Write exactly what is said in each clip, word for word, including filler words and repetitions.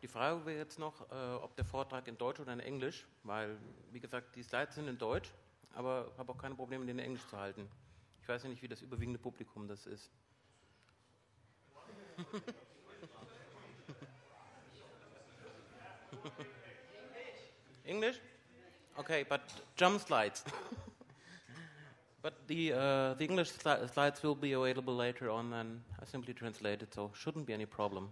Die Frage wäre jetzt noch, äh, ob der Vortrag in Deutsch oder in Englisch, weil, wie gesagt, die Slides sind in Deutsch, aber ich habe auch keine Probleme, den in Englisch zu halten. Ich weiß ja nicht, wie das überwiegende Publikum das ist. English? Okay, but jump slides. But the uh, the English sli- slides will be available later on, and I simply translate it, so shouldn't be any problem.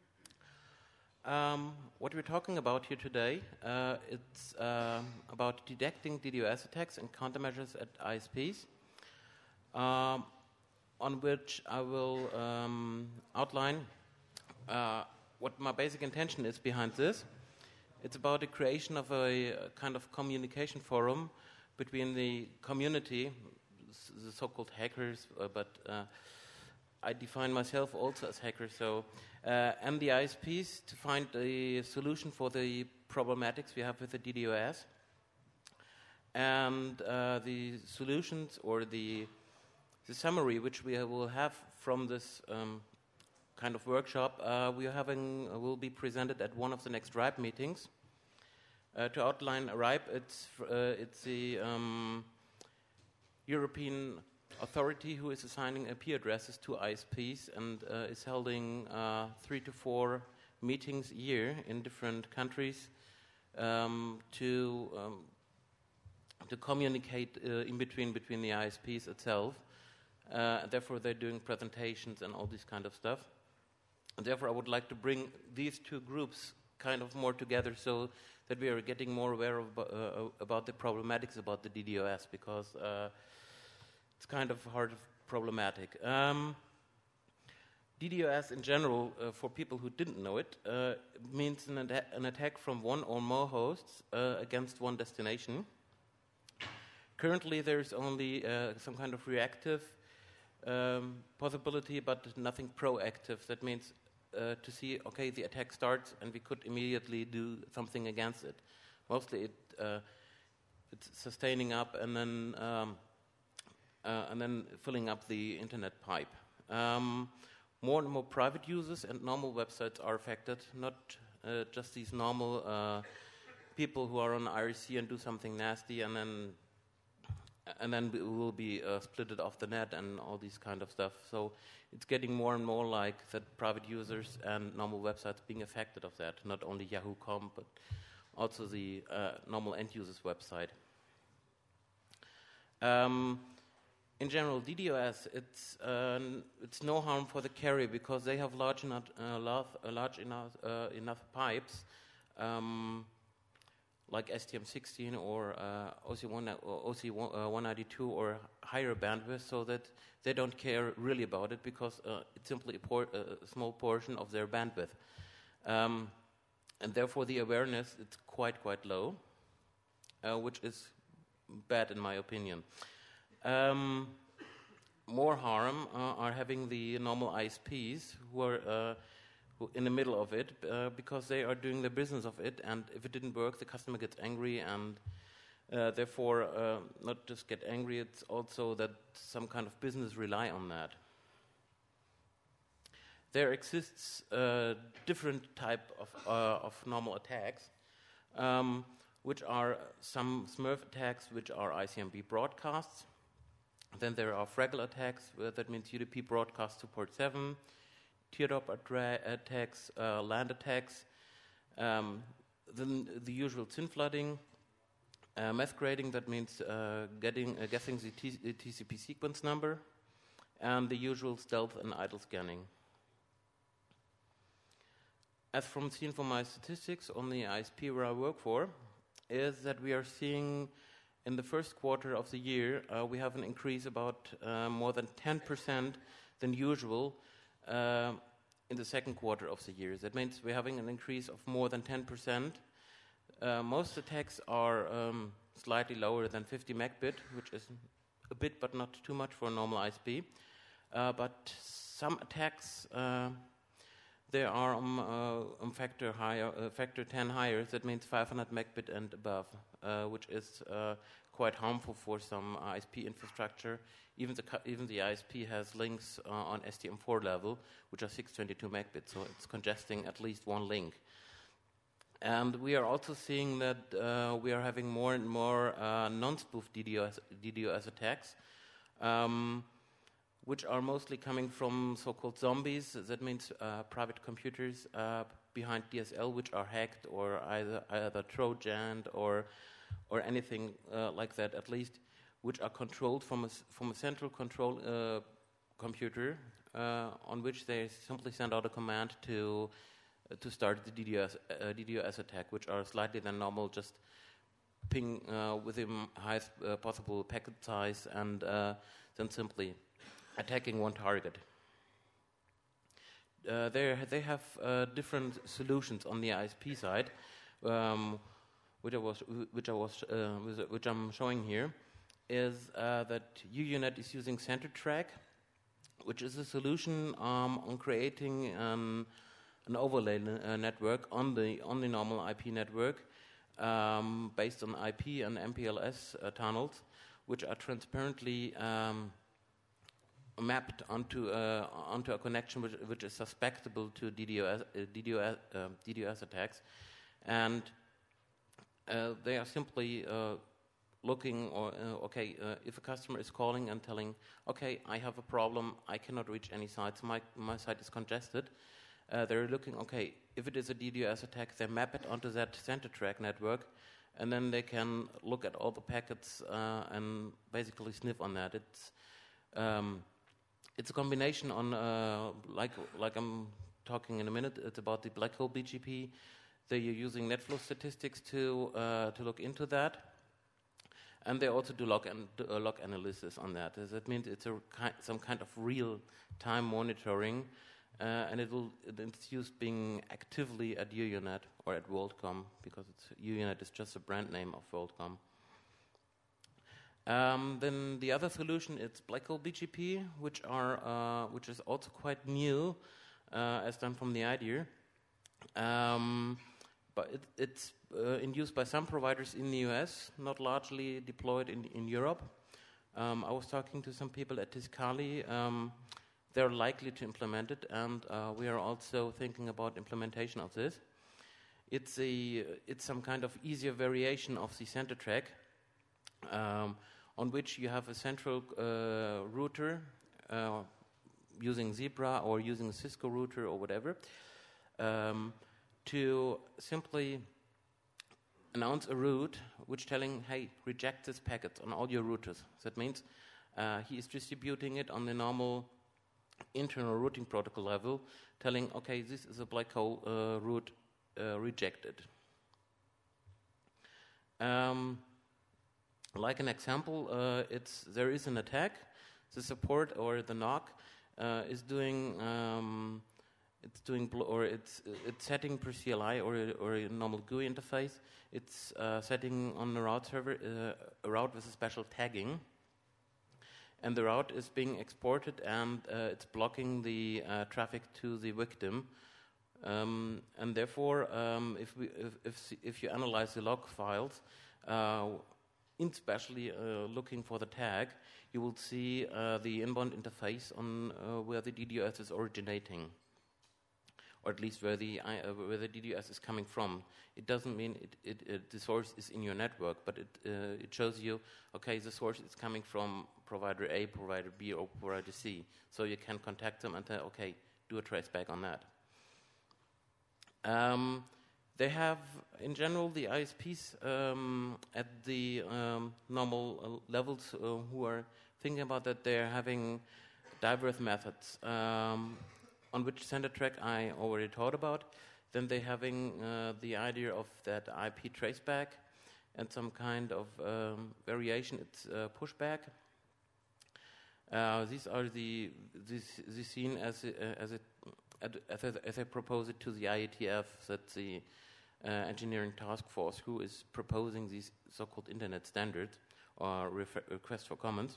Um, what we're talking about here today, uh, it's uh, about detecting DDoS attacks and countermeasures at I S Ps, um, on which I will um, outline uh, what my basic intention is behind this. It's about the creation of a, a kind of communication forum between the community, the so-called hackers, uh, but uh, I define myself also as hacker, so uh, and the I S Ps to find a solution for the problematics we have with the DDoS, and uh, the solutions or the the summary which we will have from this um, kind of workshop uh, we are having uh, will be presented at one of the next RIPE meetings. Uh, to outline RIPE, it's uh, it's the um, European authority who is assigning I P addresses to I S Ps and uh, is holding uh, three to four meetings a year in different countries um, to um, to communicate uh, in between between the I S Ps itself. Uh, therefore, they're doing presentations and all this kind of stuff. And therefore, I would like to bring these two groups kind of more together so that we are getting more aware of, uh, about the problematics about the DDoS, because uh, it's kind of hard problematic. Um, DDoS in general, uh, for people who didn't know it, uh, means an, ad- an attack from one or more hosts uh, against one destination. Currently, there's only uh, some kind of reactive um, possibility, but nothing proactive. That means uh, to see, okay, the attack starts, and we could immediately do something against it. Mostly, it uh, it's sustaining up and then. Um, Uh, and then filling up the internet pipe. Um, more and more private users and normal websites are affected, not uh, just these normal uh, people who are on I R C and do something nasty, and then and then we will be uh, splitted off the net and all these kind of stuff. So it's getting more and more like that private users and normal websites being affected of that, not only Yahoo dot com, but also the uh, normal end users website. Um, In general, DDoS, it's uh, it's no harm for the carrier because they have large enough, uh, large, uh, large enough, uh, enough pipes, um, like S T M sixteen or uh, O C one ninety-two or higher bandwidth, so that they don't care really about it because uh, it's simply a, por- a small portion of their bandwidth, um, and therefore the awareness is quite quite low, uh, which is bad in my opinion. Um, more harm uh, are having the normal I S Ps who are uh, who in the middle of it uh, because they are doing the business of it, and if it didn't work, the customer gets angry, and uh, therefore uh, not just get angry, it's also that some kind of business rely on that. There exists uh, different type of uh, of normal attacks. Um, which are some Smurf attacks, which are I C M P broadcasts. Then there are Fraggle attacks, uh, that means U D P broadcast to port seven, teardrop attra- attacks, uh, land attacks, um, then the usual S Y N flooding, uh, masquerading, that means uh, getting uh, guessing the T- uh, T C P sequence number, and the usual stealth and idle scanning. As from seen from my statistics on the I S P where I work for, is that we are seeing in the first quarter of the year, uh, we have an increase about uh, more than ten percent than usual uh, in the second quarter of the year. That means we're having an increase of more than ten percent. Uh, most attacks are um, slightly lower than fifty megabit, which is a bit but not too much for a normal I S P. Uh, but some attacks, uh, they are um, uh, um factor higher, uh, factor ten higher. That means five hundred megabit and above, uh, which is uh, quite harmful for some I S P infrastructure. Even the cu- even the I S P has links uh, on S T M four level, which are six hundred twenty-two megabits, so it's congesting at least one link. And we are also seeing that uh, we are having more and more uh, non-spoof D D oS, D D oS attacks, um, which are mostly coming from so-called zombies. That means uh, private computers uh, behind D S L, which are hacked or either either Trojaned or or anything uh, like that, at least, which are controlled from a from a central control uh, computer uh, on which they simply send out a command to uh, to start the D D oS, uh, D D oS attack, which are slightly than normal, just ping uh, within highest uh, possible packet size and uh, then simply attacking one target. Uh, they they have uh, different solutions on the I S P side, um, which I was which I was uh, which I'm showing here, is uh, that U U Net is using CenterTrack, which is a solution um, on creating um, an overlay uh, network on the on the normal I P network, um, based on I P and M P L S uh, tunnels, which are transparently um, mapped onto uh, onto a connection which, which is susceptible to D D oS, uh, D D oS, uh, D D oS attacks, and uh, they are simply uh, looking, or uh, okay, uh, if a customer is calling and telling, okay, I have a problem, I cannot reach any sites, my my site is congested. Uh, they're looking, okay, if it is a D D oS attack, they map it onto that CenterTrack network, and then they can look at all the packets uh, and basically sniff on that. It's um, It's a combination on, uh, like like I'm talking in a minute, it's about the black hole B G P. They're using NetFlow statistics to uh, to look into that. And they also do log, an, do, uh, log analysis on that. That means it's a ki- some kind of real-time monitoring, uh, and it will, it's used being actively at U U Net or at WorldCom, because it's, U U Net is just a brand name of WorldCom. Um, then the other solution is black hole B G P, which are uh, which is also quite new, uh, as done from the idea. Um, but it, it's uh, in use by some providers in the U S, not largely deployed in in Europe. Um, I was talking to some people at Tiscali. Um, they're likely to implement it, and uh, we are also thinking about implementation of this. It's a it's some kind of easier variation of the CenterTrack. Um, on which you have a central uh, router uh, using Zebra or using a Cisco router or whatever, um, to simply announce a route which telling, hey, reject this packet on all your routers. That means uh, he is distributing it on the normal internal routing protocol level, telling, okay, this is a black hole uh, route, uh, rejected. Um, Like an example, uh, it's there is an attack. The support or the N O C uh, is doing um, it's doing bl- or it's it's setting per C L I or a, or a normal G U I interface. It's uh, setting on the route server uh, a route with a special tagging, and the route is being exported, and uh, it's blocking the uh, traffic to the victim. Um, and therefore, um, if we if, if if you analyze the log files. Uh, especially uh, looking for the tag, you will see uh, the inbound interface on uh, where the D D oS is originating, or at least where the uh, where the D D oS is coming from. It doesn't mean it, it, it, the source is in your network, but it uh, it shows you, okay, the source is coming from provider A, provider B, or provider C. So you can contact them and say, okay, do a traceback on that. Um, They have, in general, the I S Ps um, at the um, normal uh, levels uh, who are thinking about that. They're having diverse methods, um, on which CenterTrack I already talked about. Then they're having uh, the idea of that I P traceback and some kind of um, variation. It's uh, pushback. Uh, these are the this this seen as a, as it as, as I propose it to the I E T F. That's the Uh, engineering task force who is proposing these so-called internet standards or refer- request for comments.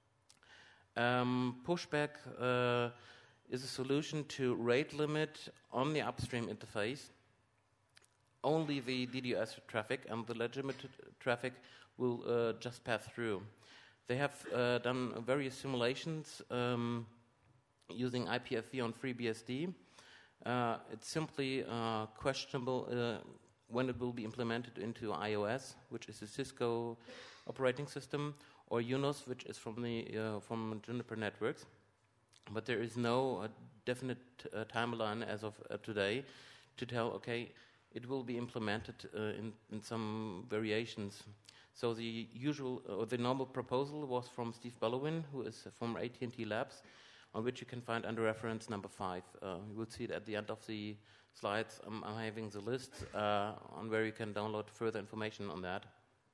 Um, pushback uh, is a solution to rate limit on the upstream interface. Only the D D oS traffic and the legitimate traffic will uh, just pass through. They have uh, done various simulations um, using I P F V on FreeBSD. Uh, it's simply uh, questionable. Uh, when it will be implemented into iOS, which is a Cisco operating system, or Unos, which is from the uh, from Juniper Networks. But there is no uh, definite uh, timeline as of uh, today to tell, okay, it will be implemented uh, in, in some variations. So the usual, or uh, the normal proposal was from Steve Ballowin, who is uh, from A T and T Labs, on which you can find under reference number five. Uh, you will see it at the end of the slides. I'm, I'm having the list uh, on where you can download further information on that.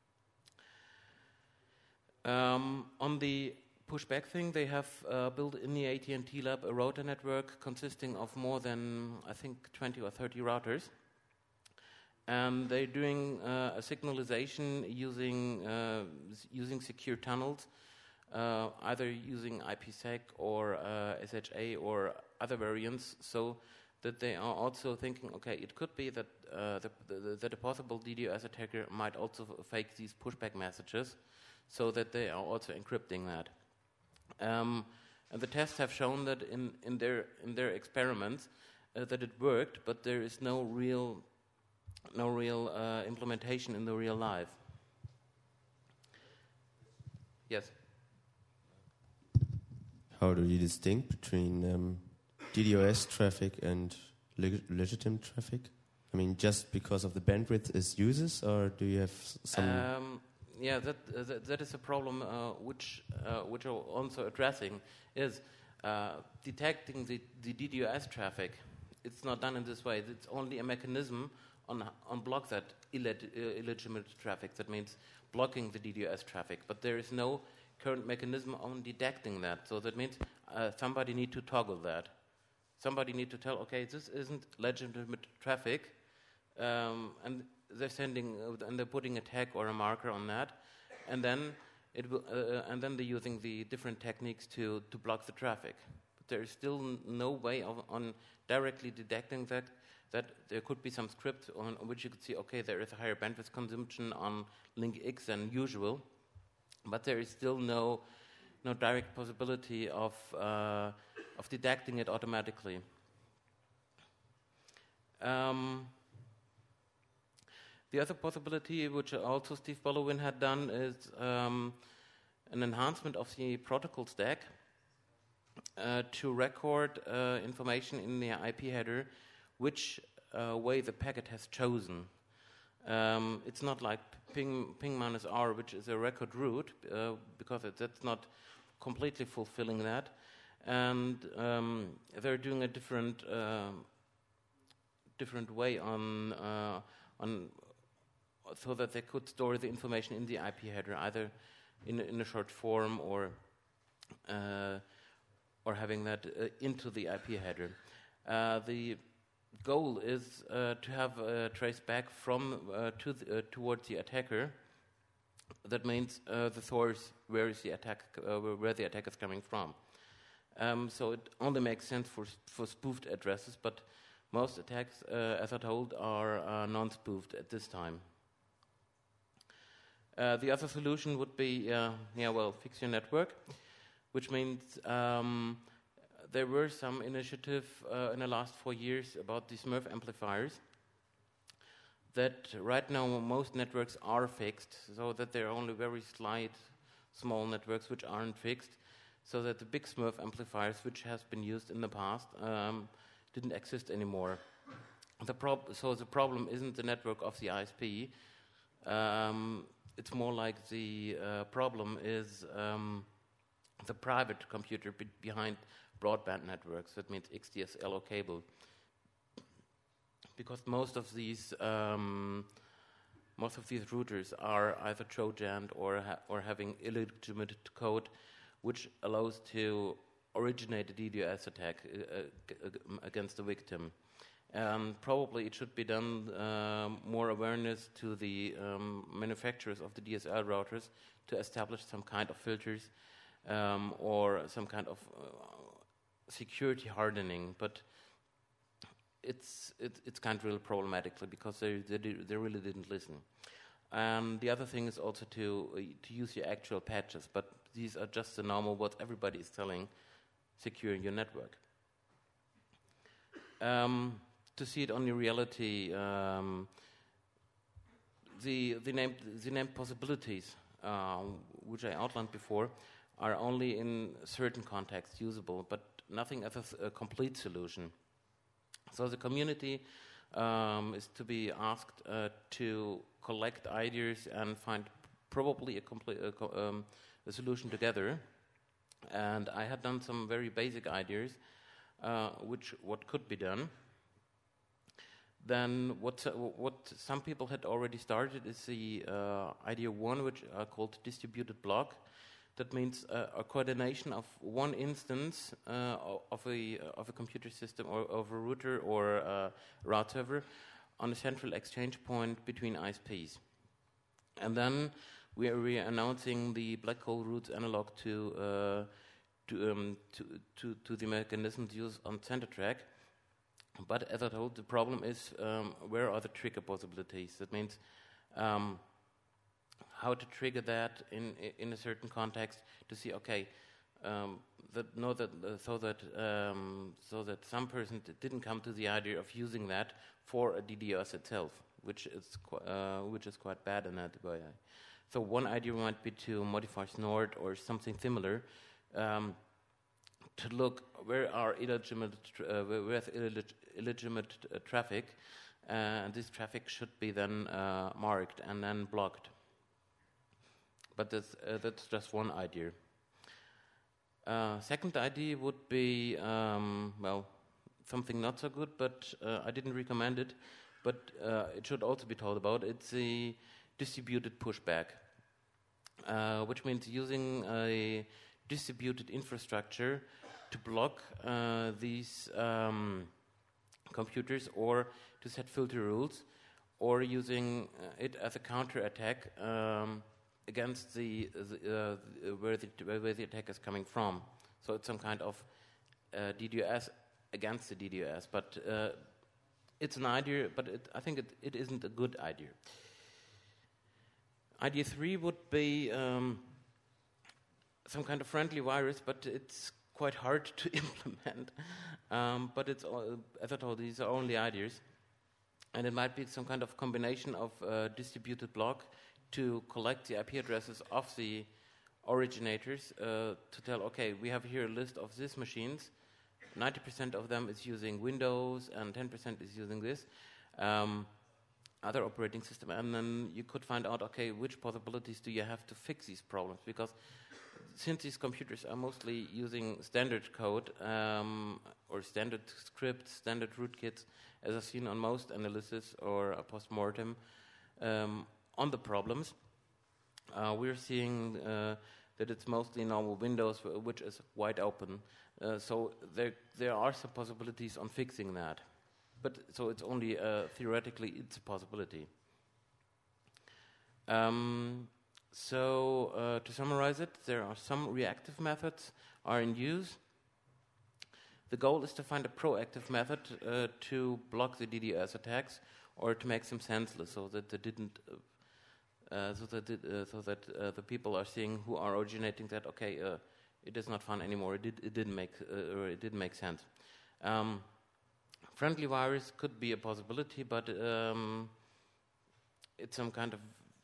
Um, on the pushback thing, they have uh, built in the A T and T lab a router network consisting of more than, I think, twenty or thirty routers. And they're doing uh, a signalization using, uh, using secure tunnels, uh, either using IPsec or uh, S H A or other variants, so that they are also thinking, okay, it could be that, uh, the, the, that a possible D DoS attacker might also fake these pushback messages, so that they are also encrypting that. Um, and the tests have shown that in, in their in their experiments uh, that it worked, but there is no real no real uh, implementation in the real life. Yes. How do you distinguish between um, D DoS traffic and leg legitimate traffic? I mean, just because of the bandwidth is uses, or do you have some? Um, Yeah, that, uh, that that is a problem uh, which uh, which are also addressing is uh, detecting the, the D DoS traffic. It's not done in this way. It's only a mechanism on on block that illeg uh, illegitimate traffic. That means blocking the D DoS traffic. But there is no current mechanism on detecting that. So that means uh, somebody need to toggle that. Somebody need to tell, okay, this isn't legitimate traffic, um, and they're sending uh, and they're putting a tag or a marker on that, and then it will, uh, and then they're using the different techniques to to block the traffic. But there is still n no way of on directly detecting that. That there could be some script on which you could see, okay, there is a higher bandwidth consumption on link X than usual, but there is still no no direct possibility of uh, of detecting it automatically. Um, The other possibility, which also Steve Ballowin had done, is um, an enhancement of the protocol stack uh, to record uh, information in the I P header, which uh, way the packet has chosen. Um, it's not like ping, ping minus R, which is a record route, uh, because it, that's not completely fulfilling that. And um, they're doing a different, uh, different way on uh, on. so that they could store the information in the I P header, either in, in a short form or uh, or having that uh, into the I P header. Uh, the goal is uh, to have a trace back from uh, to the, uh, towards the attacker. That means uh, the source, where is the attack, uh, where the attack is coming from. Um, so it only makes sense for for spoofed addresses, but most attacks, uh, as I told, are uh, non-spoofed at this time. Uh, the other solution would be, uh, yeah, well, fix your network, which means um, there were some initiative uh, in the last four years about the Smurf amplifiers that right now most networks are fixed, so that there are only very slight, small networks which aren't fixed, so that the big Smurf amplifiers, which has been used in the past, um, didn't exist anymore. The prob so the problem isn't the network of the I S P. Um, It's more like the uh, problem is um, the private computer be behind broadband networks. That means X D S L or cable. Because most of these um, most of these routers are either Trojaned or ha or having illegitimate code, which allows to originate a D DoS attack uh, against the victim. Um, probably it should be done um, more awareness to the um, manufacturers of the D S L routers to establish some kind of filters um, or some kind of uh, security hardening. But it's it, it's kind of really problematically because they, they they really didn't listen. And the other thing is also to uh, to use your actual patches. But these are just the normal what everybody is telling, securing your network. Um, To see it on the reality, um, the the named the named possibilities, uh, which I outlined before, are only in certain contexts usable, but nothing as a, s- a complete solution. So the community um, is to be asked uh, to collect ideas and find probably a complete a, co- um, a solution together. And I had done some very basic ideas, uh, which what could be done. Then what uh, what some people had already started is the uh, idea one, which are called distributed block. That means uh, a coordination of one instance uh, of a of a computer system or of a router or a route server on a central exchange point between I S Ps. And then we are re- announcing the black hole routes analog to uh, to, um, to to to the mechanisms used on center track. But as I told, the problem is um, where are the trigger possibilities? That means um, how to trigger that in in a certain context to see, okay, um, that know that uh, so that um, so that some person d- didn't come to the idea of using that for a D D oS itself, which is qu- uh, which is quite bad in that way. So one idea might be to modify Snort or something similar. Um, to look where are illegitimate tr- uh, where where's illeg- illegitimate uh, traffic, uh, and this traffic should be then uh, marked and then blocked. But that's, uh, that's just one idea. Uh, second idea would be um, well, something not so good, but uh, I didn't recommend it, but uh, it should also be told about. It's the distributed pushback, uh, which means using a distributed infrastructure to block uh, these um, computers or to set filter rules, or using uh, it as a counterattack um, against the, the, uh, the where the where the attack is coming from. So it's some kind of uh, D DoS against the D DoS, but uh, it's an idea. But it, I think it, it isn't a good idea. Idea three would be um, some kind of friendly virus, but it's quite hard to implement. Um, but it's all, as I told, these are only ideas, and it might be some kind of combination of uh, distributed block to collect the I P addresses of the originators uh, to tell, okay, we have here a list of these machines. ninety percent of them is using Windows, and ten percent is using this um, other operating system, and then you could find out, okay, which possibilities do you have to fix these problems, because since these computers are mostly using standard code um, or standard scripts, standard rootkits, as I've seen on most analysis or uh, post-mortem um, on the problems, uh, we're seeing uh, that it's mostly normal Windows, w- which is wide open. Uh, so there there are some possibilities on fixing that. But so it's only uh, theoretically it's a possibility. Um, So uh, to summarize it, there are some reactive methods are in use. The goal is to find a proactive method uh, to block the D DoS attacks or to make them senseless, so that they didn't, uh, uh, so that it, uh, so that uh, the people are seeing who are originating that, okay, uh, it is not fun anymore. It did it didn't make uh, or it didn't make sense. Um, friendly virus could be a possibility, but um, it's some kind of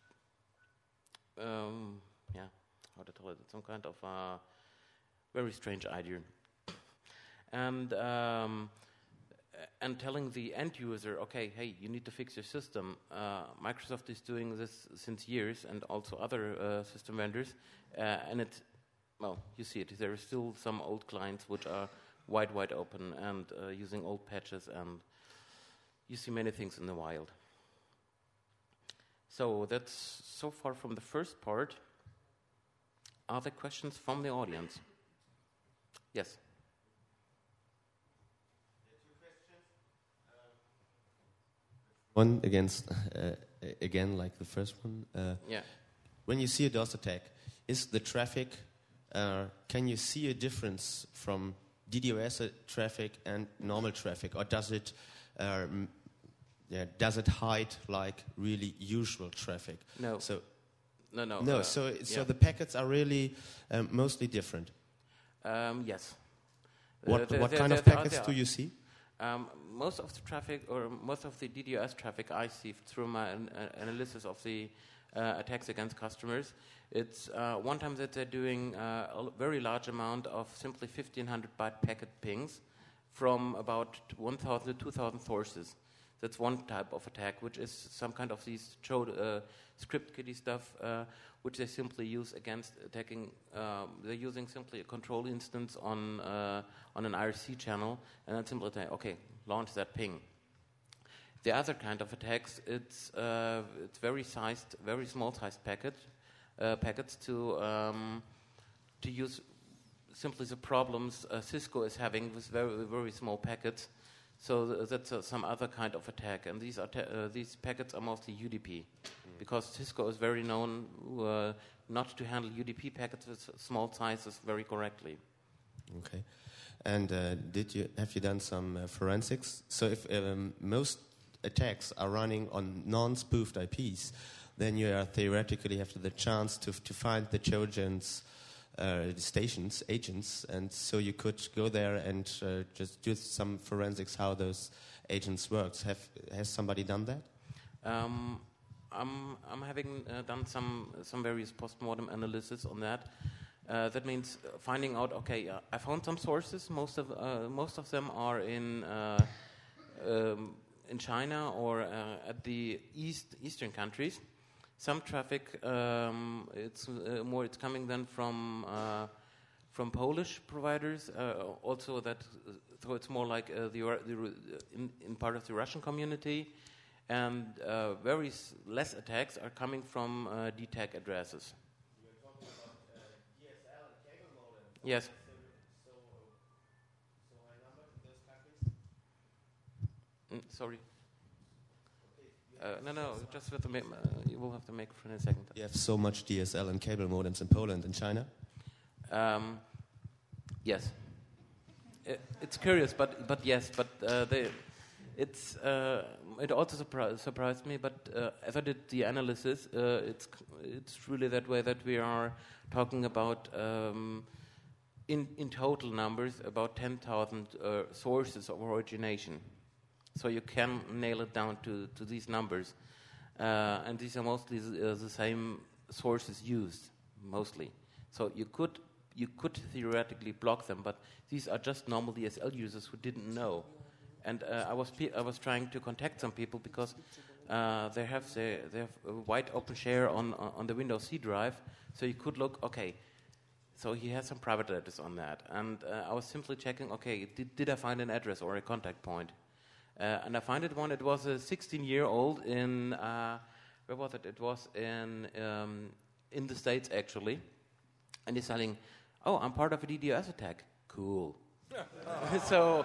Um, yeah, how to tell it? It's some kind of uh, very strange idea, and um, and telling the end user, okay, hey, you need to fix your system. Uh, Microsoft is doing this since years, and also other uh, system vendors, uh, and it's well, you see it. There are still some old clients which are wide, wide open and uh, using old patches, and you see many things in the wild. So that's so far from the first part. Are there questions from the audience? Yes. Two questions. One against uh, again, like the first one. Uh, Yeah. When you see a DOS attack, is the traffic? Uh, can you see a difference from D DoS traffic and normal traffic, or does it? Uh, Yeah, does it hide like really usual traffic? No. So, no, no. No. Uh, so, so yeah. the packets are really um, mostly different. Um, yes. What Uh, there, what there, kind there, of there packets are, do you see? Um, most of the traffic, or most of the D DoS traffic I see through my an, uh, analysis of the uh, attacks against customers, it's uh, one time that they're doing uh, a very large amount of simply fifteen hundred byte packet pings from about one thousand to two thousand sources. That's one type of attack, which is some kind of these uh, script kiddie stuff, uh, which they simply use against attacking. Um, they're using simply a control instance on uh, on an I R C channel, and then simply say, okay, launch that ping. The other kind of attacks, it's uh, it's very sized, very small sized packet uh, packets to um, to use simply the problems uh, Cisco is having with very very small packets. So th- that's uh, some other kind of attack, and these are ta- uh, these packets are mostly U D P, mm. because Cisco is very known uh, not to handle U D P packets with small sizes very correctly. Okay, and uh, did you have you done some uh, forensics? So if um, most attacks are running on non-spoofed I Ps, then you are theoretically have the chance to to find the Trojans. Uh, stations, agents, and so you could go there and uh, just do some forensics how those agents work. Have has somebody done that? Um, I'm I'm having uh, done some some various postmortem analysis on that. Uh, that means finding out. Okay, uh, I found some sources. Most of uh, most of them are in uh, um, in China or uh, at the east eastern countries. Some traffic, um, it's uh, more. It's coming then from uh, from Polish providers. Uh, also, that uh, so it's more like uh, the, the in, in part of the Russian community, and uh, very s- less attacks are coming from uh, D TAC addresses. You're talking about uh, D S L and cable modem. Yes. So, so, so high number in those countries. Mm, sorry. Uh, no, no, just with the ma- uh, you will have to make for in a second. You have so much D S L and cable modems in Poland and China? Um, yes. It, it's curious, but but yes, but uh, they, it's uh, it also surpri- surprised me. But uh, as I did the analysis, uh, it's it's really that way that we are talking about um, in in total numbers about ten thousand uh, sources of origination. So you can nail it down to, to these numbers. Uh, and these are mostly the, uh, the same sources used, mostly. So you could you could theoretically block them, but these are just normal D S L users who didn't know. And uh, I was pe- I was trying to contact some people because uh, they have the, they have a wide open share on, on the Windows C drive, so you could look, okay, so he has some private address on that. And uh, I was simply checking, okay, did, did I find an address or a contact point? Uh, and I found it one. It was a sixteen-year-old in uh, where was it? It was in um, in the States actually, and he's telling, "Oh, I'm part of a D DoS attack. Cool." so,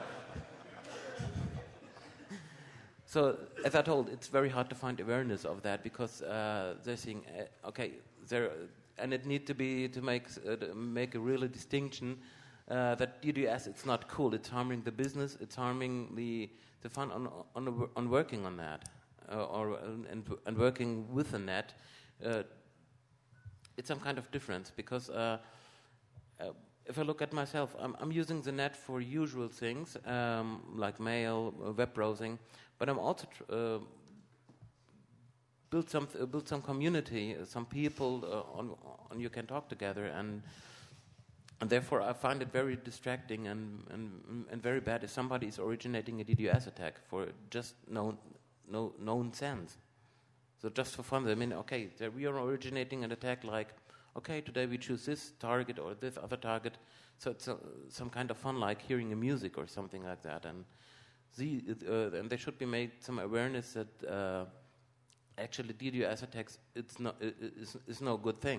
so as I told, it's very hard to find awareness of that because uh, they're saying, uh, "Okay, there," and it need to be to make uh, to make a really distinction uh, that D DoS it's not cool. It's harming the business. It's harming the the fun on on, on working on that, uh, or and, and working with the net. Uh, it's some kind of difference because uh, uh, if I look at myself, I'm, I'm using the net for usual things um, like mail, uh, web browsing, but I'm also tr- uh, build some uh, build some community, uh, some people uh, on on you can talk together and. And therefore, I find it very distracting and, and and very bad if somebody is originating a D DoS attack for just no no known sense. So just for fun, I mean, okay, we are originating an attack like, okay, today we choose this target or this other target. So it's a, some kind of fun, like hearing a music or something like that. And the uh, and there should be made some awareness that uh, actually D DoS attacks it's not is is no good thing.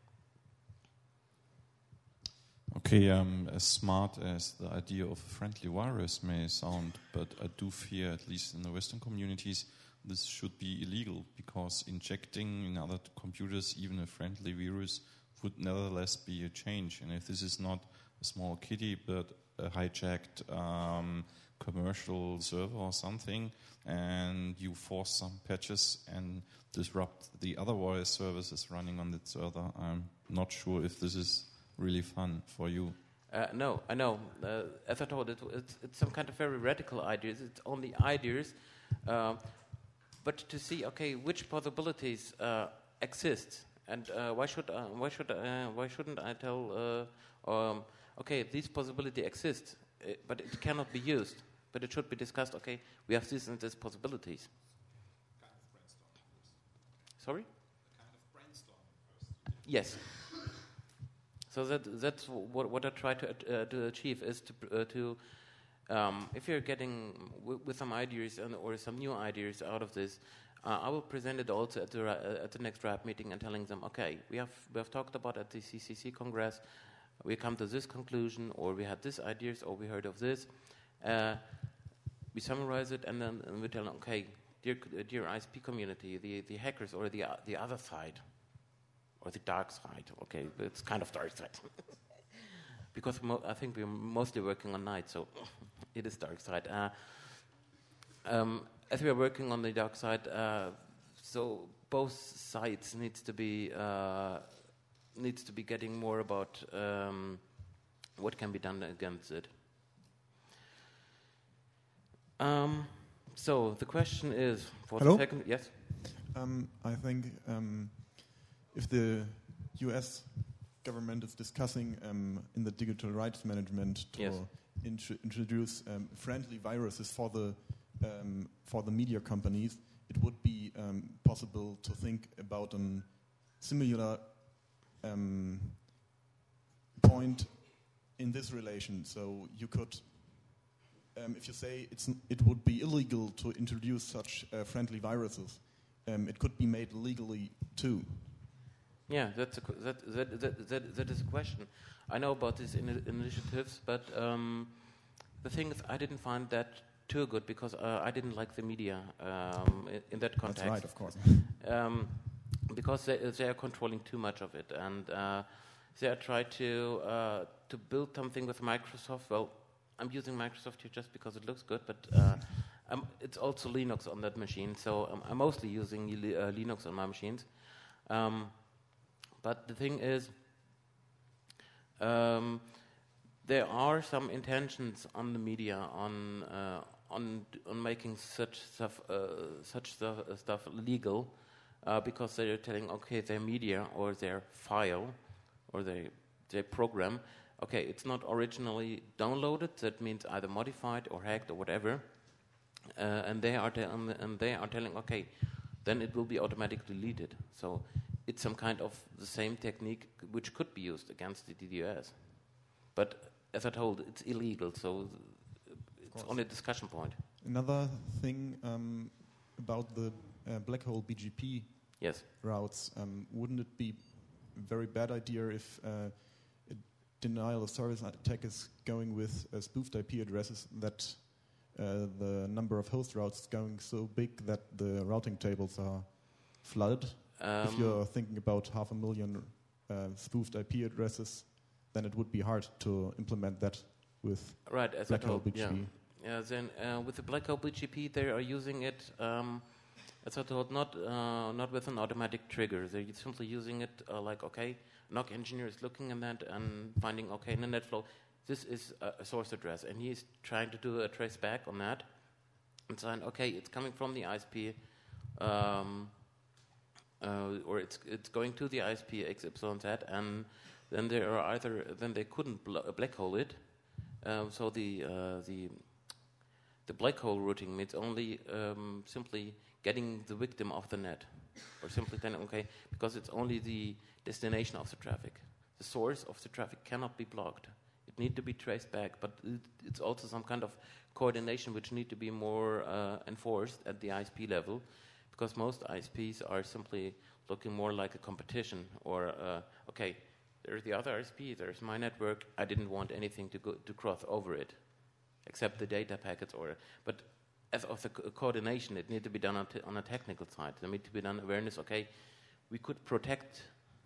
Okay, um, as smart as the idea of a friendly virus may sound, but I do fear, at least in the Western communities, this should be illegal because injecting in other computers even a friendly virus would nevertheless be a change. And if this is not a small kitty but a hijacked um, commercial server or something, and you force some patches and disrupt the otherwise services running on that server, I'm not sure if this is really fun for you. Uh, no, I know. Uh, as I told, it, it's, it's some kind of very radical ideas. It's only ideas, uh, but to see, okay, which possibilities uh, exist, and uh, why should uh, why should uh, why shouldn't I tell? Uh, um, okay, these possibilities exist, uh, but it cannot be used. But it should be discussed. Okay, we have these and these possibilities. Kind of brainstorming first. Sorry. A kind of brainstorming first. Yes. So that that's what what I try to uh, to achieve is to uh, to um, if you're getting w- with some ideas and, or some new ideas out of this, uh, I will present it also at the uh, at the next RAP meeting and telling them, okay, we have we have talked about at the C C C Congress, we come to this conclusion, or we had this ideas, or we heard of this. Uh, we summarize it and then and we tell them, okay, dear dear I S P community, the the hackers or the uh, the other side. Or the dark side, okay, it's kind of dark side. Because mo- I think we're mostly working on night, so it is dark side. Uh, um, as we are working on the dark side, uh, so both sides needs to be uh, needs to be getting more about um, what can be done against it. Um, so the question is for Hello? the second, yes. Um, I think um, if the U S government is discussing um, in the digital rights management to Yes. intro- introduce um, friendly viruses for the um, for the media companies, it would be um, possible to think about a similar um, point in this relation. So you could, um, if you say it's n- it would be illegal to introduce such uh, friendly viruses, um, it could be made legally too. Yeah, that's a, qu- that, that, that, that, that is a question. I know about these in- initiatives, but um, the thing is, I didn't find that too good because uh, I didn't like the media um, in, in that context. That's right, of course. Um, because they, they are controlling too much of it, and uh, they are trying to uh, to build something with Microsoft. Well, I'm using Microsoft here just because it looks good, but uh, um, it's also Linux on that machine, so um, I'm mostly using uh, Linux on my machines. Um, But the thing is, um, there are some intentions on the media on uh, on on making such stuff uh, such stuff, uh, stuff legal, uh, because they're telling, okay, their media or their file or their their program, okay, it's not originally downloaded. That means either modified or hacked or whatever, uh, and they are te- and they are telling, okay, then it will be automatically deleted. So it's some kind of the same technique which could be used against the D DoS. But as I told, it's illegal, so it's only a discussion point. Another thing um, about the uh, black hole B G P Yes. routes, um, wouldn't it be a very bad idea if uh, a denial of service attack is going with uh, spoofed I P addresses that uh, the number of host routes is going so big that the routing tables are flooded? Um, If you're thinking about half a million uh, spoofed I P addresses, then it would be hard to implement that with right, as black I hole told, B G P. yeah. Yeah, then uh, with the black hole B G P, they are using it, um, as I told, not uh, not with an automatic trigger. They're simply using it uh, like, okay, N O C engineer is looking at that and finding, okay, in the NetFlow, this is a, a source address, and he's trying to do a trace back on that, and saying, okay, it's coming from the I S P. Um, Uh, or it's it's going to the I S P X Y Z, and then there are either then they couldn't bl- black hole it, um, so the uh, the the black hole routing means only um, simply getting the victim off the net, or simply telling, okay, because it's only the destination of the traffic, the source of the traffic cannot be blocked. It needs to be traced back, but it, it's also some kind of coordination which need to be more uh, enforced at the I S P level. Because most I S Ps are simply looking more like a competition, or uh, okay, there's the other I S P, there's my network. I didn't want anything to go to cross over it, except the data packets. Or but as of the co- coordination, it needs to be done on, t- on a technical side. There need to be done awareness. Okay, we could protect.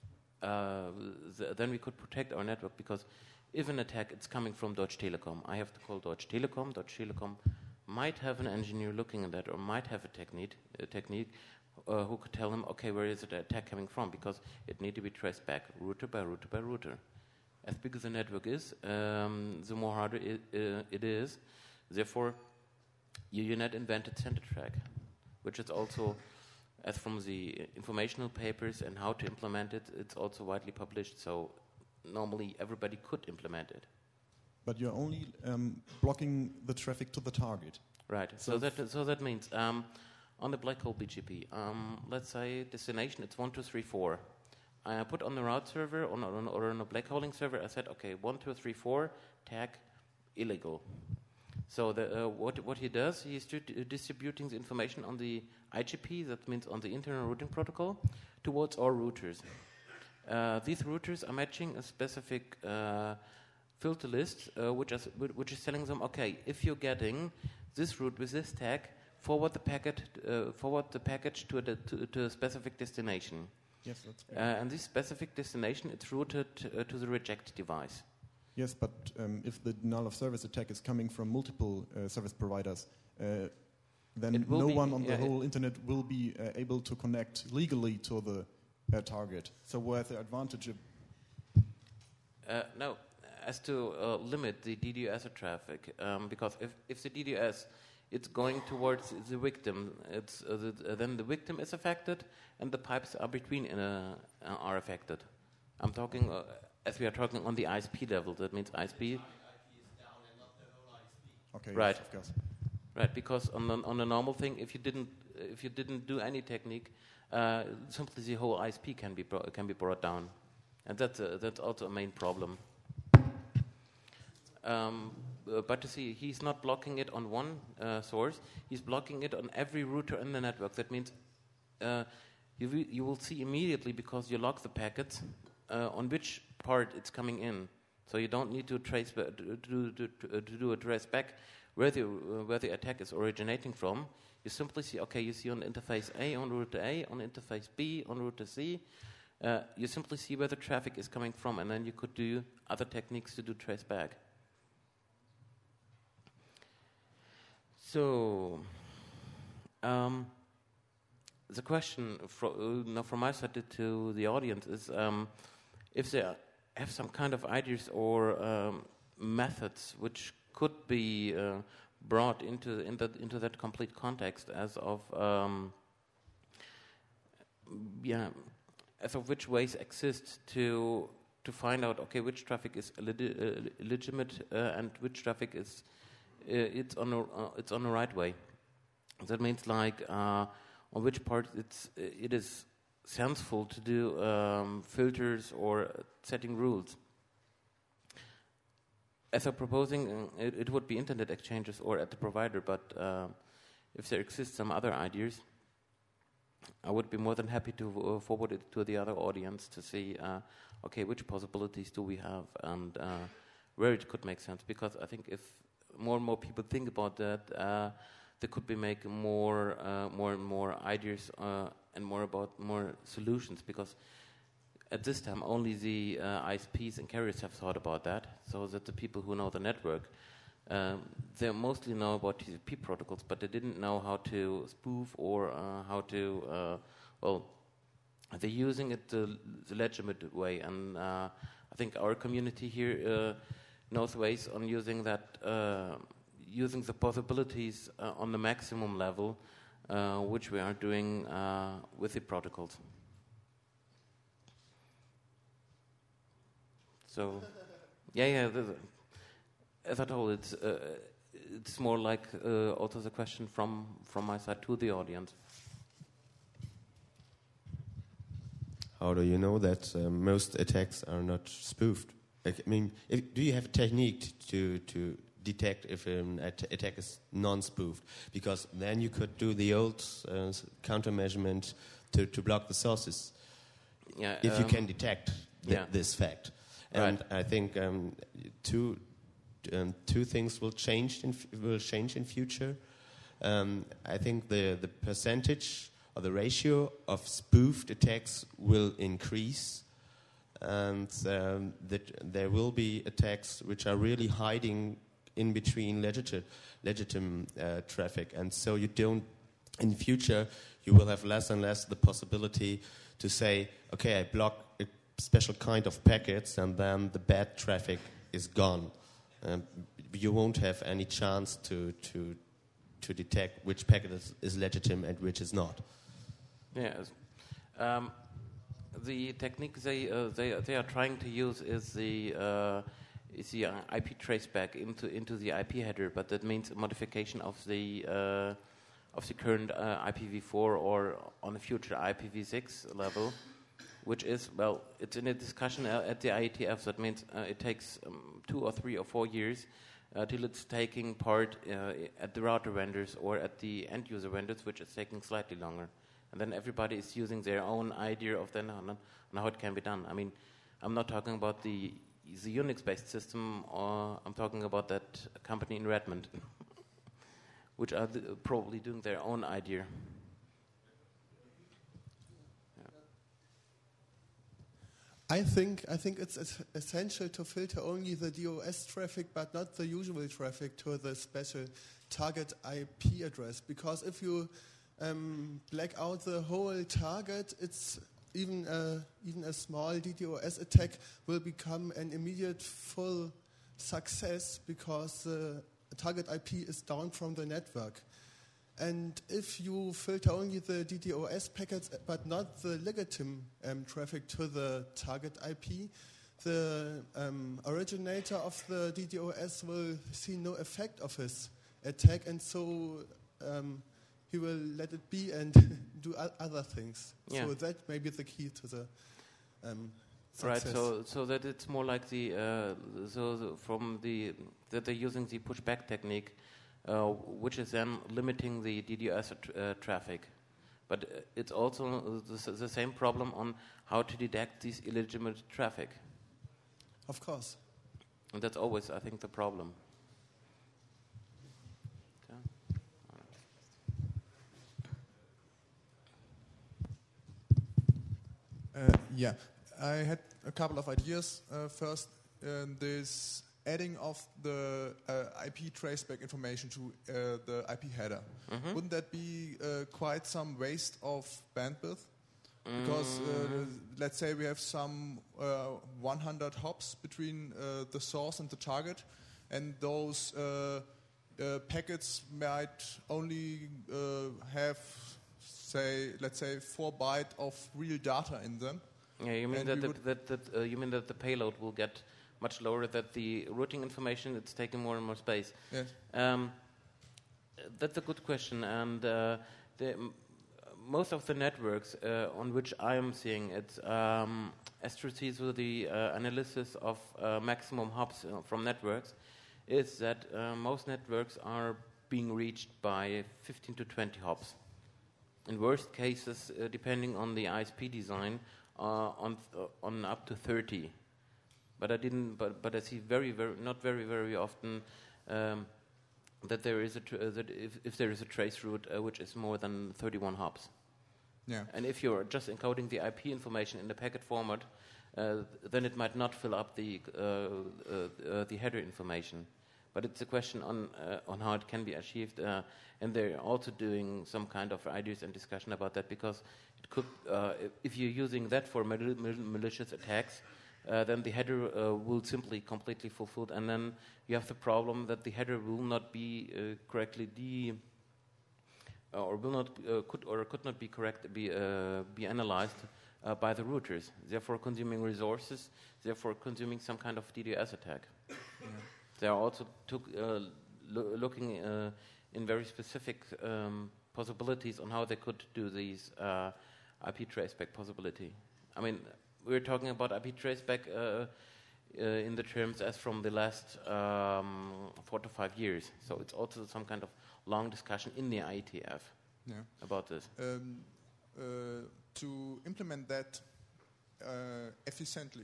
Uh, the, then we could protect our network, because if an attack it's coming from Deutsche Telekom, I have to call Deutsche Telekom. Deutsche Telekom might have an engineer looking at that, or might have a technique, a technique uh, who could tell him, okay, where is the attack coming from? Because it needs to be traced back, router by router by router. as big as the network is, um, the more harder it, uh, it is. Therefore, U Net invented CenterTrack, which is also, as from the informational papers and how to implement it, it's also widely published. So normally everybody could implement it. But you're only um, blocking the traffic to the target. Right. So, so that so that means um, on the black hole B G P, um, let's say destination it's one two three four. I put on the route server on, on or on a black holing server. I said okay one two three four tag illegal. So the, uh, what what he does, he's di- distributing the information on the I G P. That means on the internal routing protocol towards our routers. Uh, these routers are matching a specific Uh, filter list, uh, which is which is telling them, okay, if you're getting this route with this tag, forward the packet, uh, forward the package to a de- to, to a specific destination. Yes, that's great. Uh, and this specific destination, it's routed uh, to the reject device. Yes, but um, if the denial of service attack is coming from multiple uh, service providers, uh, then no be, one on yeah, the whole internet will be uh, able to connect legally to the uh, target. So where's the advantage? Of uh, no. As to uh, limit the D D O S traffic, um, because if, if the D D O S it's going towards the victim, it's uh, the, uh, then the victim is affected, and the pipes are between uh, uh, are affected. I'm talking uh, as we are talking on the I S P level. That means I S P. Okay. Right. Yes, of course. Right. Because on the, on a normal thing, if you didn't if you didn't do any technique, uh, simply the whole I S P can be bro- can be brought down, and that's a, that's also a main problem. Um, uh, but to see, he's not blocking it on one uh, source. He's blocking it on every router in the network. That means uh, you, w- you will see immediately, because you log the packets, uh, on which part it's coming in. So you don't need to trace ba- to, to, to, to, to do a trace back where the uh, where the attack is originating from. You simply see, okay, you see on interface A on router A, on interface B on router C. Uh, you simply see where the traffic is coming from, and then you could do other techniques to do trace back. So, um, the question fro- uh, now from my side to the audience is um, if they have some kind of ideas or um, methods which could be uh, brought into in that, into that complete context, as of um, yeah, as of which ways exist to to find out, okay, which traffic is legi- uh, legitimate uh, and which traffic is. Uh, it's on a, uh, it's on the right way. That means like uh, on which part it's uh, it is sensible to do um, filters or setting rules. As I'm proposing, uh, it, it would be internet exchanges or at the provider. But uh, if there exist some other ideas, I would be more than happy to uh, forward it to the other audience to see, uh, okay, which possibilities do we have and uh, where it could make sense. Because I think if more and more people think about that, uh, there could be make more, uh, more and more ideas uh, and more about more solutions. Because at this time, only the uh, I S Ps and carriers have thought about that. So that the people who know the network, um, they mostly know about T C P protocols, but they didn't know how to spoof or uh, how to, uh, well, they're using it the, the legitimate way. And uh, I think our community here uh, knows ways on using that, uh, using the possibilities uh, on the maximum level, uh, which we are doing uh, with the protocols. So, yeah, yeah. The, the, as I told, it's uh, it's more like uh, also the question from from my side to the audience. How do you know that uh, most attacks are not spoofed? Like, I mean, if, do you have a technique to to detect if an at- attack is non-spoofed? Because then you could do the old uh, countermeasurement to, to block the sources. Yeah, if um, you can detect th- yeah. this fact, and Right. I think um, two um, two things will change in f- will change in future. Um, I think the the percentage or the ratio of spoofed attacks will increase, and um, that there will be attacks which are really hiding in between legitimate legitimate uh, traffic, and so you don't. In future, you will have less and less the possibility to say, okay, I block a special kind of packets, and then the bad traffic is gone. Um, you won't have any chance to to to detect which packet is, is legitimate and which is not. Yes. Um, the technique they uh, they they are trying to use is the uh, is the I P traceback into into the I P header, but that means a modification of the uh, of the current uh, I P v four or on a future I P v six level, which is, well, it's in a discussion at the I E T F. That means uh, it takes um, two or three or four years uh, till it's taking part uh, at the router vendors or at the end user vendors, which is taking slightly longer. And then everybody is using their own idea of then on, on how it can be done. I mean, I'm not talking about the the Unix-based system, or I'm talking about that company in Redmond, which are th- probably doing their own idea. I think I think it's es- essential to filter only the D O S traffic, but not the usual traffic to the special target I P address. Because if you um, black out the whole target, it's even a, even a small D DoS attack will become an immediate full success because the target I P is down from the network. And if you filter only the D DoS packets but not the legitimate um, traffic to the target I P, the um, originator of the D DoS will see no effect of his attack, and so um, he will let it be and do o- other things. Yeah. So that may be the key to the um, Right, success. so so that it's more like the uh, so the, from the that they're using the pushback technique, uh, which is then limiting the D DoS tr- uh, traffic, but uh, it's also the, the same problem on how to detect this illegitimate traffic, Of course. and that's always, I think, the problem. Uh, yeah, I had a couple of ideas. Uh, first, uh, this adding of the uh, I P traceback information to uh, the I P header. Mhm. Wouldn't that be uh, quite some waste of bandwidth? Because uh, let's say we have some uh, one hundred hops between uh, the source and the target, and those uh, uh, packets might only uh, have, say, let's say, four byte of real data in them. Yeah, you mean And that we the, would- that, that uh, you mean that the payload will get much lower, that the routing information it's taking more and more space. Yes. Um, that's a good question, and uh, the, m- most of the networks uh, on which I am seeing it, um, Astrosees with the uh, analysis of uh, maximum hops uh, from networks, is that uh, most networks are being reached by fifteen to twenty hops. In worst cases, uh, depending on the I S P design, uh, on uh, on up to thirty. But I didn't. But but I see very very not very very often um, that there is a tr- uh, that if, if there is a trace route uh, which is more than thirty-one hops. Yeah. And if you're just encoding the I P information in the packet format, uh, then it might not fill up the uh, uh, uh, the header information. But it's a question on uh, on how it can be achieved, uh, and they're also doing some kind of ideas and discussion about that, because it could, uh, if you're using that for mal- mal- malicious attacks, uh, then the header uh, will simply completely fulfilled, and then you have the problem that the header will not be uh, correctly de uh, or will not uh, could or could not be correct be uh, be analyzed uh, by the routers, therefore consuming resources, therefore consuming some kind of D DoS attack. Yeah. They are also took, uh, lo- looking uh, in very specific um, possibilities on how they could do these uh, I P traceback possibility. I mean, we're talking about I P traceback uh, uh, in the terms as from the last um, four to five years. So it's also some kind of long discussion in the I E T F Yeah. about this. Um, uh, to implement that uh, efficiently,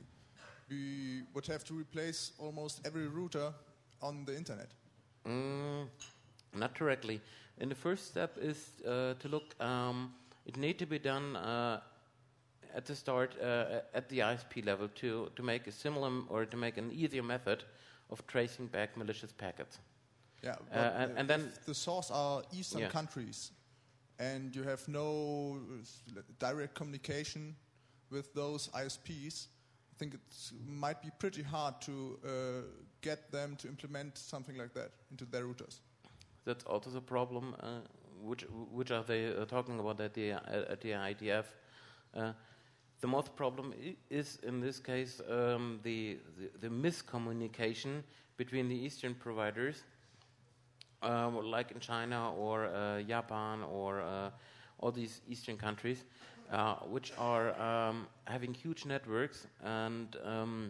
we would have to replace almost every router on the internet. Mm, not directly. And the first step is uh, to look. Um, it need to be done uh, at the start uh, at the I S P level to to make a similar m- or to make an easier method of tracing back malicious packets. Yeah, Uh, and- if and then- the source are eastern Yeah. countries, and you have no uh, s- direct communication with those I S Ps. think it might be pretty hard to uh, get them to implement something like that into their routers. That's also the problem. Uh, which which are they uh, talking about at the uh, at the I D F? Uh, the most problem I- is in this case um, the, the the miscommunication between the Eastern providers, uh, like in China or uh, Japan or uh, all these Eastern countries, uh, which are um, having huge networks and. Um,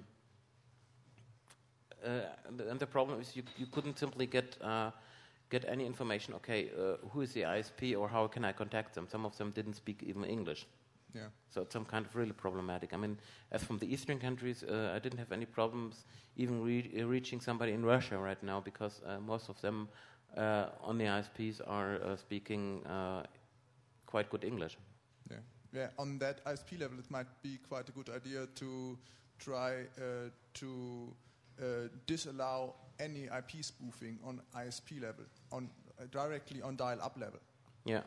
uh, and, the, and the problem is you you couldn't simply get. Uh, get any information, okay, uh, who is the I S P or how can I contact them? Some of them didn't speak even English. Yeah. So it's some kind of really problematic. I mean, as from the Eastern countries, uh, I didn't have any problems even re- uh, reaching somebody in Russia right now because uh, most of them uh, on the I S Ps are uh, speaking uh, quite good English. Yeah. Yeah. On that I S P level, it might be quite a good idea to try uh, to uh, disallow any I P spoofing on I S P level, on uh, directly on dial-up level. Yeah.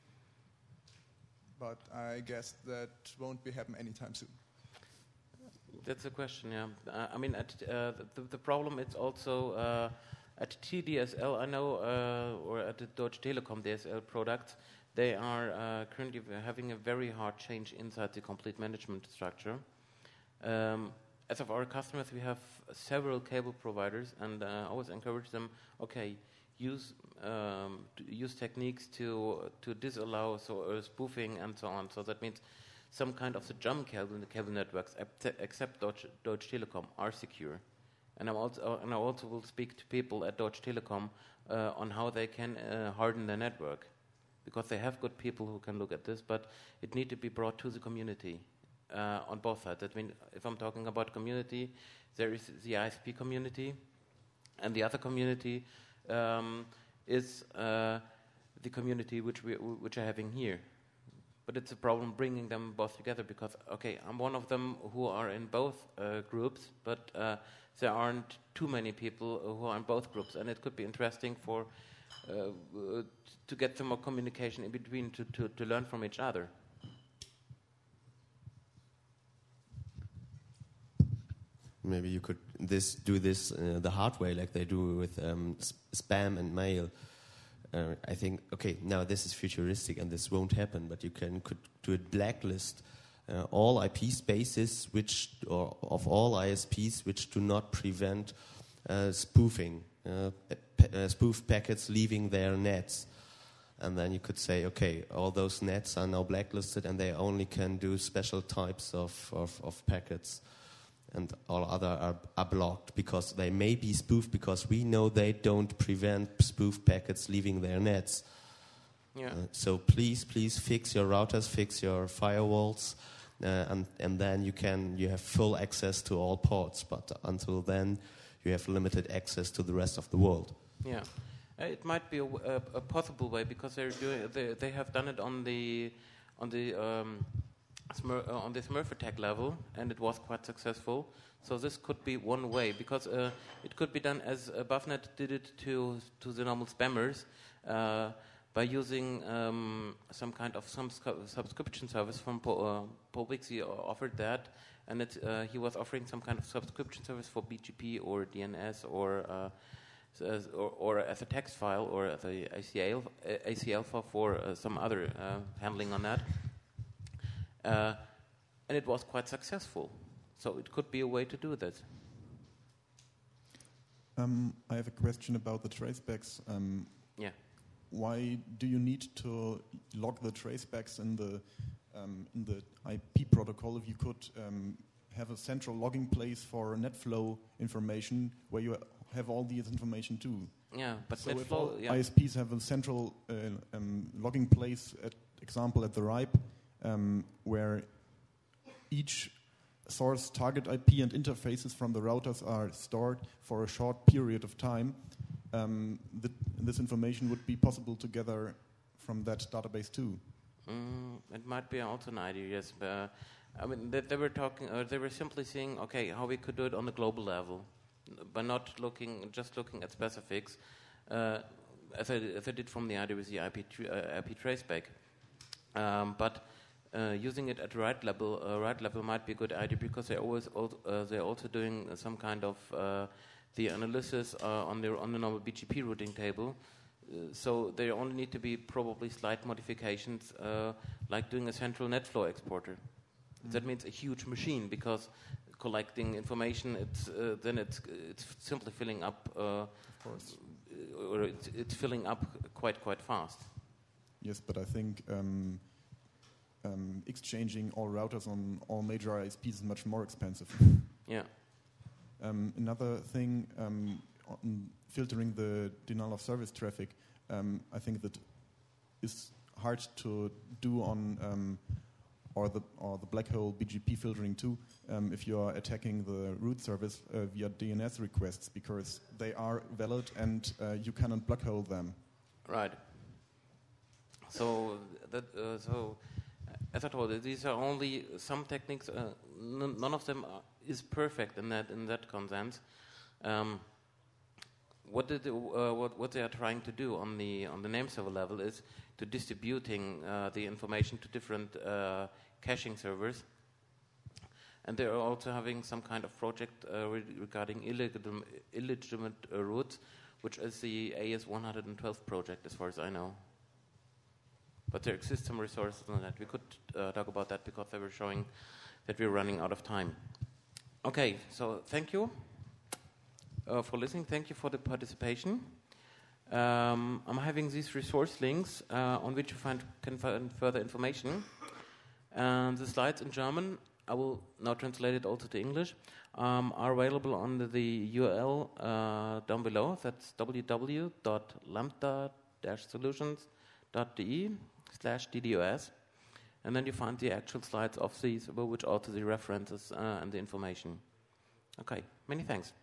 But I guess that won't be happen anytime soon. That's a question, yeah. Uh, I mean, at, uh, the, the problem is also uh, at T D S L, I know, uh, or at the Deutsche Telekom D S L products, they are uh, currently having a very hard change inside the complete management structure. Um, as of our customers, we have several cable providers, and uh, I always encourage them, okay, use um, use techniques to to disallow so uh, spoofing and so on. So that means some kind of the German cable, the cable networks, except Deutsche, Deutsche Telekom, are secure. And I also uh, and I also will speak to people at Deutsche Telekom uh, on how they can uh, harden their network, because they have good people who can look at this, but it needs to be brought to the community uh, on both sides. That means if I'm talking about community, there is the I S P community, and the other community um, is uh, the community which we which are having here. But it's a problem bringing them both together because, okay, I'm one of them who are in both uh, groups, but uh, there aren't too many people who are in both groups, and it could be interesting for uh, uh, to get some more communication in between to, to, to learn from each other. Maybe you could this do this uh, the hard way, like they do with um, sp- spam and mail. Uh, I think, okay, now this is futuristic and this won't happen, but you can could do a blacklist uh, all I P spaces which, or of all I S Ps which do not prevent uh, spoofing, uh, pa- uh, spoof packets leaving their nets. And then you could say, okay, all those nets are now blacklisted and they only can do special types of, of, of packets. And all other are, are blocked because they may be spoofed because we know they don't prevent spoof packets leaving their nets. Yeah. Uh, so please, please fix your routers, fix your firewalls, uh, and and then you can you have full access to all ports. But until then, you have limited access to the rest of the world. Yeah, uh, it might be a, w- a, a possible way because they're doing they they have done it on the on the. Um, Smur- uh, on the Smurf attack level, and it was quite successful. So this could be one way, because uh, it could be done as uh, Buffnet did it to to the normal spammers uh, by using um, some kind of some scu- subscription service from Paul, uh, Paul Wixie offered that, and it, uh, he was offering some kind of subscription service for B G P or D N S or uh, as, or, or as a text file or as a A C L A C L file for uh, some other uh, handling on that. Uh, and it was quite successful. So it could be a way to do that. Um, I have a question about the tracebacks. Um, Yeah. Why do you need to log the tracebacks in the um, in the I P protocol if you could um, have a central logging place for NetFlow information where you have all these information too? Yeah, but So if NetFlow, all yeah. I S Ps have a central uh, um, logging place, at example at the R I P, um, where each source target I P and interfaces from the routers are stored for a short period of time, um, th- this information would be possible to gather from that database too. Mm, it might be also an idea, yes. But, uh, I mean, they, they were talking, uh, they were simply saying, okay, how we could do it on the global level, but not looking, just looking at specifics, uh, as, I, as I did from the idea with the I P, tr- uh, I P traceback. Um, but uh, using it at the right level, uh, right level might be a good idea because they're always al- uh, they're also doing uh, some kind of uh, the analysis uh, on their on the normal B G P routing table. Uh, so there only need to be probably slight modifications, uh, like doing a central NetFlow exporter. Mm. That means a huge machine because collecting information, it's uh, then it's it's simply filling up, uh, Of course. or it's, it's filling up quite quite fast. Yes, but I think um, um, exchanging all routers on all major I S Ps is much more expensive. Yeah. Um, another thing, um, on filtering the denial of service traffic, um, I think that is hard to do on um, or the or the black hole B G P filtering too. Um, if you are attacking the root service uh, via D N S requests, because they are valid and uh, you cannot black hole them. Right. So that uh, so as I told you, these are only some techniques. Uh, n- none of them are, is perfect in that in that consensus. Um, what did the, uh, what what they are trying to do on the on the name server level is to distributing uh, the information to different uh, caching servers, and they are also having some kind of project uh, re- regarding illegitimate, illegitimate uh, routes, which is the A S one twelve project, as far as I know. But there exist some resources on that. We could uh, talk about that because they were showing that we're running out of time. Okay, so thank you uh, for listening. Thank you for the participation. Um, I'm having these resource links uh, on which you find, can find further information. And the slides in German, I will now translate it also to English, um, are available on the, the U R L uh, down below. That's w w w dot lambda dash solutions dot d e slash d d o s. And then you find the actual slides of these, which also the references uh, and the information. Okay, many thanks.